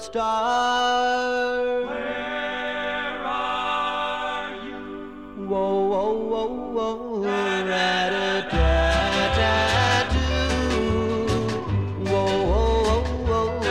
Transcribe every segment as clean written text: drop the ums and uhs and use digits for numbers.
star. Where are you? Whoa, whoa, whoa, whoa, rat-a-tat-tat-doo. Whoa, whoa, whoa, whoa,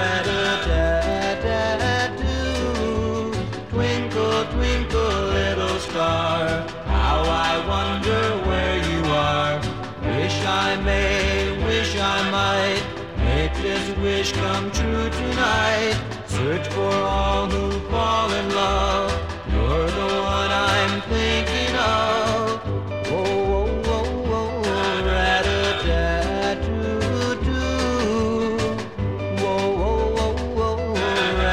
rat-a-tat-tat-doo. Twinkle, twinkle, little star, how I wonder where you are. Wish I may, wish I might, make this wish come true tonight. Search for all who fall in love, you're the one I'm thinking of. Whoa, whoa, whoa, whoa, rat-a-tat-doo-doo. Whoa, whoa, whoa, whoa,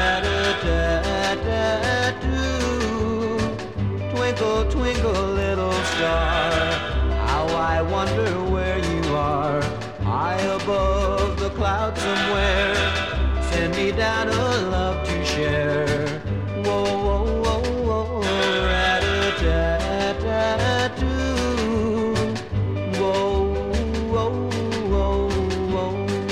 rat-a-tat-tat-doo. Twinkle, twinkle, little star, how I wonder where you are. High above the clouds somewhere, send me down a love to share. Whoa, whoa, whoa, whoa, rat-a-tat-tat-doo. Whoa, whoa, whoa, whoa.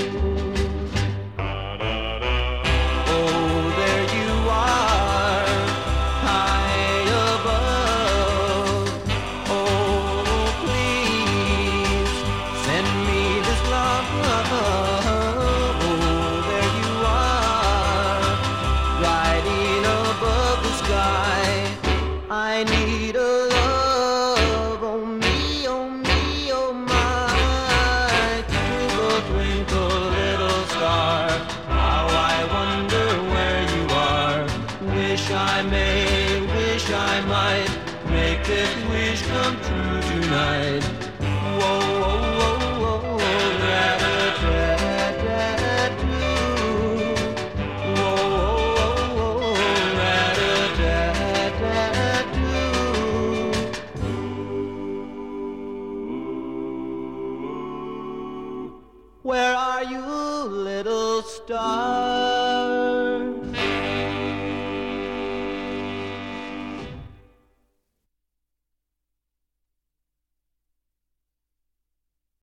Oh, there you are, high above. Oh, please, send me this love. Oh, there you are, riding above the sky. I need a love, oh me, oh me, oh my. Twinkle, twinkle, little star, how I wonder where you are. Wish I may, wish I might, make this wish come true tonight. Whoa, whoa, whoa, whoa, rat-a-tat-tat-doo. Whoa, whoa, whoa, rat-a-tat-tat-doo. Where are you, little star?